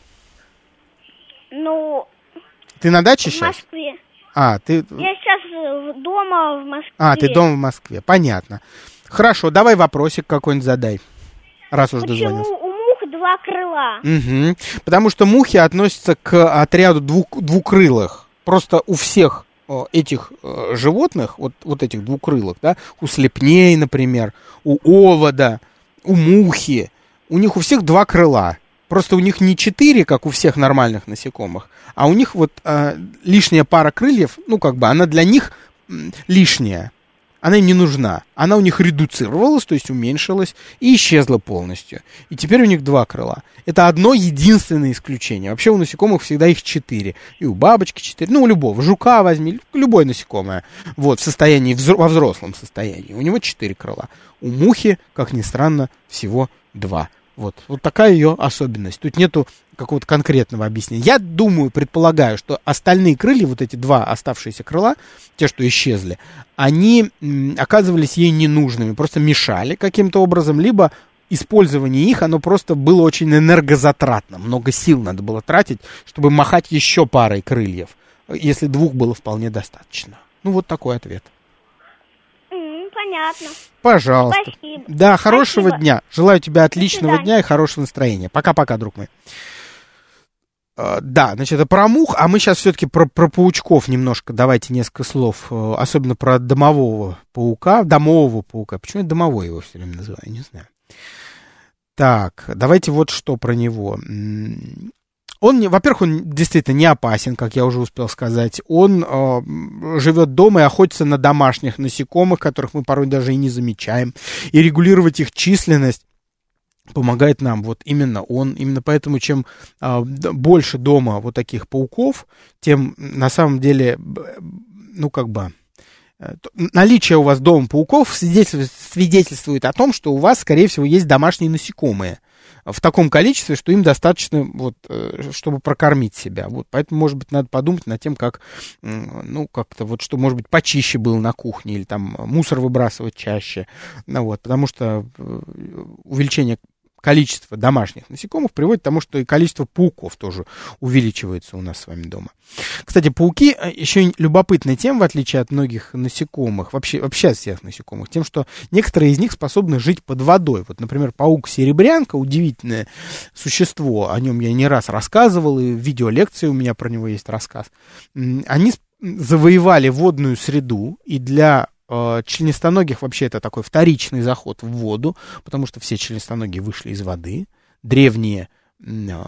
Ну, ты на даче в сейчас? В Москве. А, ты... Я сейчас дома в Москве. А, ты дома в Москве, понятно. Хорошо, давай вопросик какой-нибудь задай, раз уж Почему дозвонился. у мух два крыла? Угу. Потому что мухи относятся к отряду двух, двукрылых. Просто у всех о, этих о, животных, вот, вот этих двукрылых, да, у слепней, например, у овода, у мухи, у них у всех два крыла. Просто у них не четыре, как у всех нормальных насекомых, а у них вот э, лишняя пара крыльев, ну, как бы, она для них м, лишняя. Она им не нужна. Она у них редуцировалась, то есть уменьшилась, и исчезла полностью. И теперь у них два крыла. Это одно единственное исключение. Вообще у насекомых всегда их четыре. И у бабочки четыре, ну, у любого. Жука возьми, любое насекомое. Вот, в состоянии, во взрослом состоянии. У него четыре крыла. У мухи, как ни странно, всего два Вот, вот такая ее особенность. Тут нету какого-то конкретного объяснения. Я думаю, предполагаю, что остальные крылья, вот эти два оставшиеся крыла, те, что исчезли, они м, оказывались ей ненужными, просто мешали каким-то образом, либо использование их, оно просто было очень энергозатратно, много сил надо было тратить, чтобы махать еще парой крыльев, если двух было вполне достаточно. Ну, вот такой ответ. Понятно. Пожалуйста. Спасибо. Да, хорошего Спасибо. дня. Желаю тебе отличного дня и хорошего настроения. Пока-пока, друг мой. Uh, да, значит, это про мух, а мы сейчас все-таки про, про паучков немножко, давайте несколько слов, uh, особенно про домового паука, домового паука. Почему я домовой его все время называю, не знаю. Так, давайте вот что про него. Он, во-первых, он действительно не опасен, как я уже успел сказать. Он э, живет дома и охотится на домашних насекомых, которых мы порой даже и не замечаем. И регулировать их численность помогает нам вот именно он. Именно поэтому, чем э, больше дома вот таких пауков, тем на самом деле, ну как бы... наличие у вас дома пауков свидетельствует, свидетельствует о том, что у вас, скорее всего, есть домашние насекомые в таком количестве, что им достаточно, вот, чтобы прокормить себя. Вот, поэтому, может быть, надо подумать над тем, как, ну, как-то вот, что, может быть, почище было на кухне, или там мусор выбрасывать чаще. Ну, вот, потому что увеличение количество домашних насекомых приводит к тому, что и количество пауков тоже увеличивается у нас с вами дома. Кстати, пауки еще любопытная тема, в отличие от многих насекомых, вообще, вообще от всех насекомых, тем, что некоторые из них способны жить под водой. Вот, например, паук-серебрянка, удивительное существо, о нем я не раз рассказывал, и в видеолекции у меня про него есть рассказ. Они завоевали водную среду, и для членистоногих вообще это такой вторичный заход в воду, потому что все членистоногие вышли из воды. Древние э,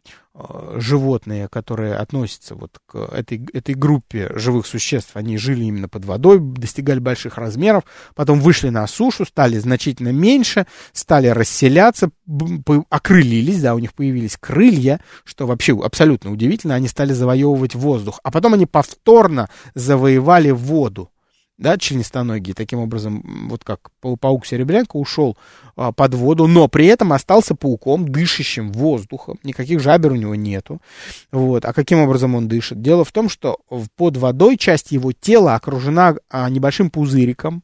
э, животные, которые относятся вот к этой, этой группе живых существ, они жили именно под водой, достигали больших размеров, потом вышли на сушу, стали значительно меньше, стали расселяться, окрылились, да, у них появились крылья, что вообще абсолютно удивительно, они стали завоевывать воздух, а потом они повторно завоевали воду. Да, членистоногие, таким образом, вот как паук-серебрянка ушел а, под воду, но при этом остался пауком, дышащим воздухом, никаких жабер у него нету, вот, а каким образом он дышит? Дело в том, что под водой часть его тела окружена а, небольшим пузыриком,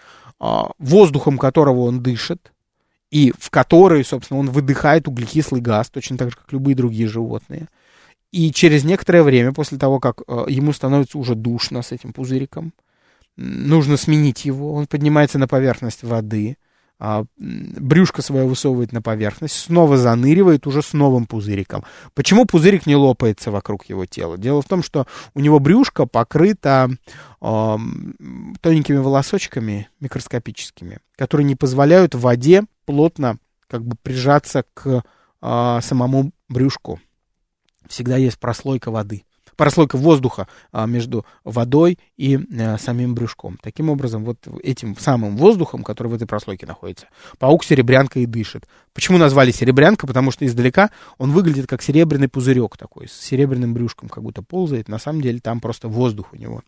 а, воздухом которого он дышит, и в который, собственно, он выдыхает углекислый газ, точно так же, как любые другие животные, и через некоторое время, после того, как а, ему становится уже душно с этим пузыриком, нужно сменить его, он поднимается на поверхность воды, а, брюшко свое высовывает на поверхность, снова заныривает уже с новым пузыриком. Почему пузырик не лопается вокруг его тела? Дело в том, что у него брюшко покрыто а, тоненькими волосочками микроскопическими, которые не позволяют воде плотно как бы прижаться к а, самому брюшку. Всегда есть прослойка воды. прослойка воздуха а, между водой и а, самим брюшком. Таким образом, вот этим самым воздухом, который в этой прослойке находится, паук-серебрянка и дышит. Почему назвали серебрянка? Потому что издалека он выглядит как серебряный пузырек такой, с серебряным брюшком, как будто ползает. На самом деле там просто воздух у него.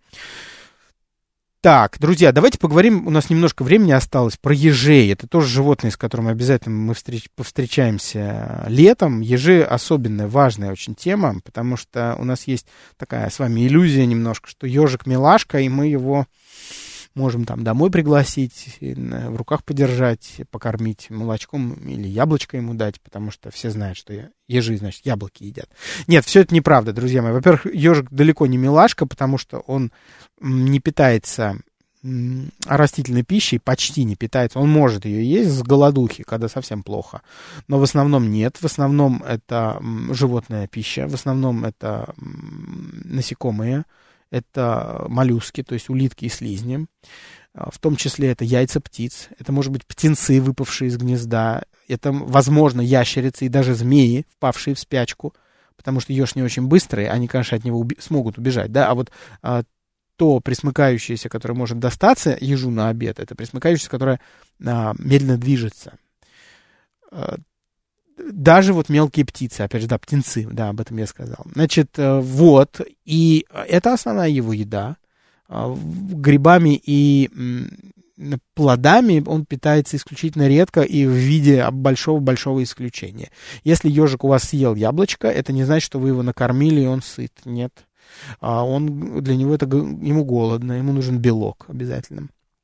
Так, друзья, давайте поговорим, у нас немножко времени осталось, про ежей. Это тоже животные, с которыми обязательно мы встреч, повстречаемся летом. Ежи особенная, важная очень тема, потому что у нас есть такая с вами иллюзия немножко, что ежик милашка, и мы его можем там домой пригласить, в руках подержать, покормить молочком или яблочко ему дать, потому что все знают, что ежи, значит, яблоки едят. Нет, все это неправда, друзья мои. Во-первых, ежик далеко не милашка, потому что он не питается растительной пищей, почти не питается. Он может ее есть с голодухи, когда совсем плохо, но в основном нет. В основном это животная пища, в основном это насекомые, это моллюски, то есть улитки и слизни. В том числе это яйца птиц, это, может быть, птенцы, выпавшие из гнезда, это, возможно, ящерицы и даже змеи, впавшие в спячку, потому что еж не очень быстрый, они, конечно, от него уби- смогут убежать, да, а вот а, то пресмыкающееся, которое может достаться ежу на обед, это пресмыкающееся, которое а, медленно движется. А, даже вот мелкие птицы, опять же, да, птенцы, да, об этом я сказал. Значит, вот, и это основная его еда. Грибами и плодами он питается исключительно редко и в виде большого-большого исключения. Если ежик у вас съел яблочко, это не значит, что вы его накормили, и он сыт. Нет. А он, для него это, ему голодно, ему нужен белок обязательно.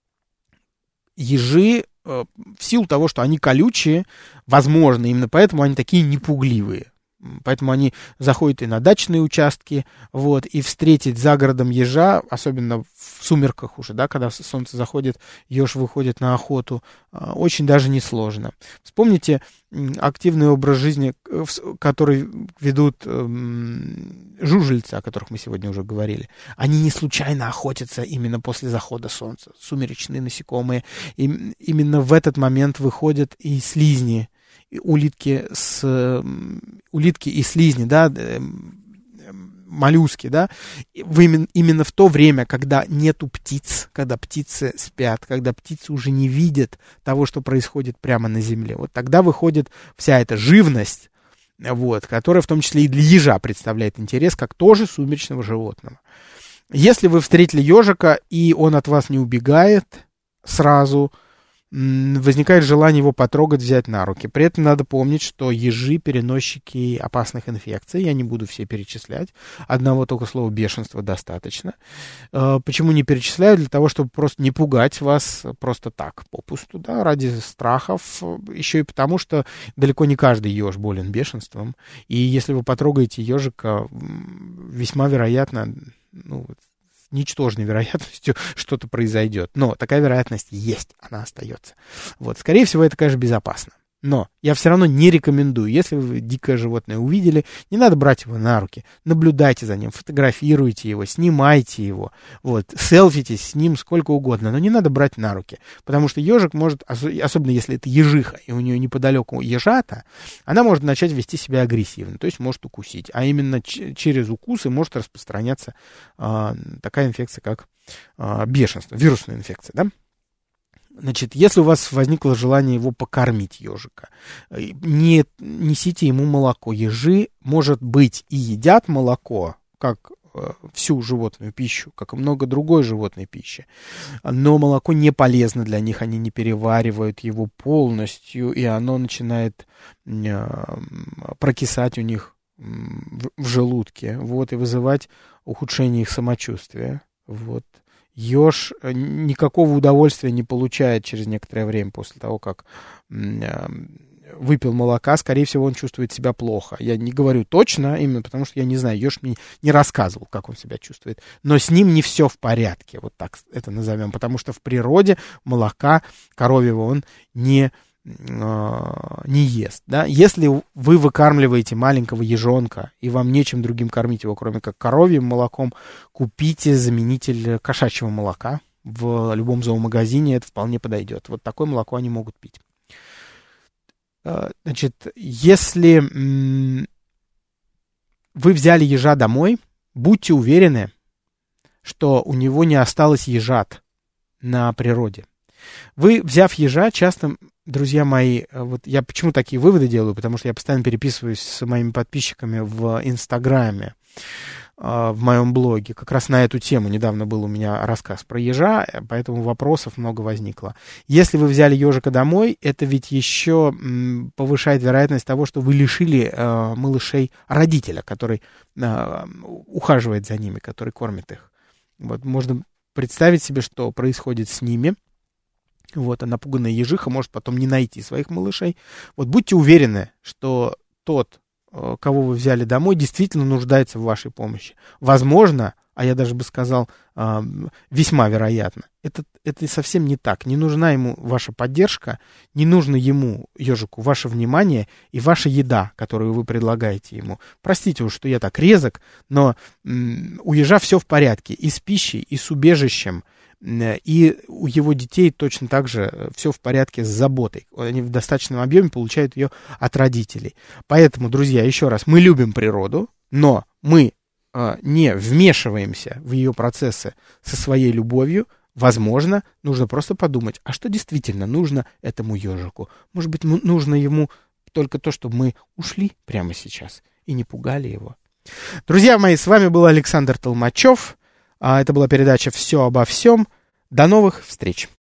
Ежи, в силу того, что они колючие, возможно, именно поэтому они такие непугливые. Поэтому они заходят и на дачные участки, вот, и встретить за городом ежа, особенно в сумерках уже, да, когда солнце заходит, еж выходит на охоту, очень даже несложно. Вспомните активный образ жизни, который ведут жужельцы, о которых мы сегодня уже говорили. Они не случайно охотятся именно после захода солнца, сумеречные насекомые. И именно в этот момент выходят и слизни, улитки, с, улитки и слизни, да, моллюски, да, в именно, именно в то время, когда нету птиц, когда птицы спят, когда птицы уже не видят того, что происходит прямо на земле. Вот тогда выходит вся эта живность, вот, которая в том числе и для ежа представляет интерес, как тоже сумеречного животного. Если вы встретили ежика, и он от вас не убегает сразу, возникает желание его потрогать, взять на руки. При этом надо помнить, что ежи — переносчики опасных инфекций. Я не буду все перечислять. Одного только слова бешенства достаточно. Почему не перечисляю? Для того, чтобы просто не пугать вас просто так, попусту, да, ради страхов. Еще и потому, что далеко не каждый еж болен бешенством. И если вы потрогаете ежика, весьма вероятно, ну, ничтожной вероятностью что-то произойдет. Но такая вероятность есть, она остается. Вот. Скорее всего, это, конечно, безопасно. Но я все равно не рекомендую. Если вы дикое животное увидели, не надо брать его на руки. Наблюдайте за ним, фотографируйте его, снимайте его. Вот. Селфитесь с ним сколько угодно, но не надо брать на руки. Потому что ежик может, особенно если это ежиха, и у нее неподалеку ежата, она может начать вести себя агрессивно, то есть может укусить. А именно ч- через укусы может распространяться э, такая инфекция, как э, бешенство, вирусная инфекция, да? Значит, если у вас возникло желание его покормить, ежика, не несите ему молоко. Ежи, может быть, и едят молоко, как э, всю животную пищу, как и много другой животной пищи. Но молоко не полезно для них, они не переваривают его полностью, и оно начинает э, прокисать у них в, в желудке, вот, и вызывать ухудшение их самочувствия, вот. Еж никакого удовольствия не получает через некоторое время после того, как э, выпил молока. Скорее всего, он чувствует себя плохо. Я не говорю точно, именно потому что я не знаю, еж мне не рассказывал, как он себя чувствует. Но с ним не все в порядке, вот так это назовем, потому что в природе молока коровьего он не не ест, да. Если вы выкармливаете маленького ежонка, и вам нечем другим кормить его, кроме как коровьим молоком, купите заменитель кошачьего молока. В любом зоомагазине это вполне подойдет. Вот такое молоко они могут пить. Значит, если вы взяли ежа домой, будьте уверены, что у него не осталось ежат на природе. Вы, взяв ежа, часто, друзья мои, вот я почему такие выводы делаю, потому что я постоянно переписываюсь с моими подписчиками в Инстаграме, в моем блоге, как раз на эту тему. Недавно был у меня рассказ про ежа, поэтому вопросов много возникло. Если вы взяли ежика домой, это ведь еще повышает вероятность того, что вы лишили э, малышей родителя, который э, ухаживает за ними, который кормит их. Вот, можно представить себе, что происходит с ними. Вот, а напуганная ежиха может потом не найти своих малышей. Вот будьте уверены, что тот, кого вы взяли домой, действительно нуждается в вашей помощи. Возможно, а я даже бы сказал, весьма вероятно, это, это совсем не так. Не нужна ему ваша поддержка, не нужно ему, ежику, ваше внимание и ваша еда, которую вы предлагаете ему. Простите уж, что я так резок, но у ежа все в порядке и с пищей, и с убежищем. И у его детей точно так же все в порядке с заботой. Они в достаточном объеме получают ее от родителей. Поэтому, друзья, еще раз, мы любим природу, но мы э, не вмешиваемся в ее процессы со своей любовью. Возможно, нужно просто подумать, а что действительно нужно этому ежику? Может быть, нужно ему только то, чтобы мы ушли прямо сейчас и не пугали его. Друзья мои, с вами был Александр Толмачев. Это была передача «Все обо всем». До новых встреч!